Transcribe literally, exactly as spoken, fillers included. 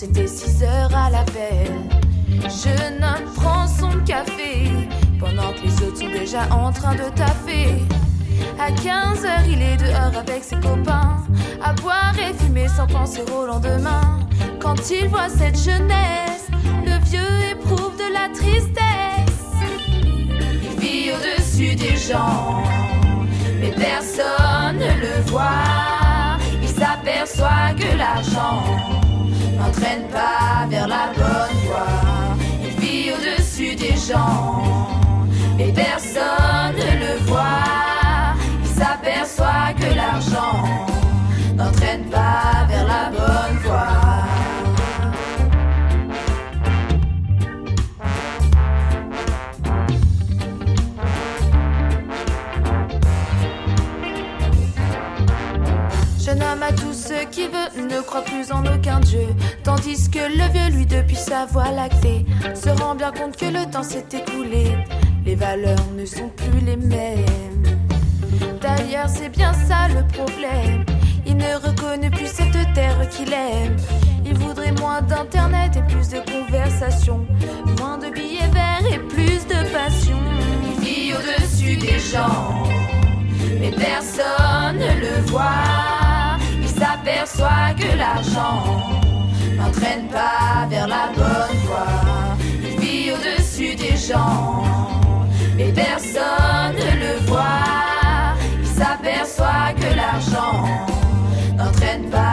c'était six heures à l'appel. Jeune homme prend son café pendant que les autres sont déjà en train de taffer. À quinze heures, il est dehors avec ses copains, à boire et fumer sans penser au lendemain. Quand il voit cette jeunesse, le vieux éprouve de la tristesse. Il vit au-dessus des gens, mais personne ne le voit. Il s'aperçoit que l'argent n'entraîne pas vers la bonne voie. Il vit au-dessus des gens, mais personne ne le voit. Il s'aperçoit que l'argent n'entraîne pas vers la bonne voie. Jeune homme a tout ce qu'il veut, ne croit plus en aucun dieu. Tandis que le vieux, lui, depuis sa voie lactée, se rend bien compte que le temps s'est écoulé. Les valeurs ne sont plus les mêmes. D'ailleurs, c'est bien ça le problème. Il ne reconnaît plus cette terre qu'il aime. Il voudrait moins d'internet et plus de conversation, moins de billets verts et plus de passion. Il vit au-dessus des gens, mais personne ne le voit. Il s'aperçoit que l'argent n'entraîne pas vers la bonne voie. Il vit au-dessus des gens, mais personne ne le voit. Il s'aperçoit que l'argent n'entraîne pas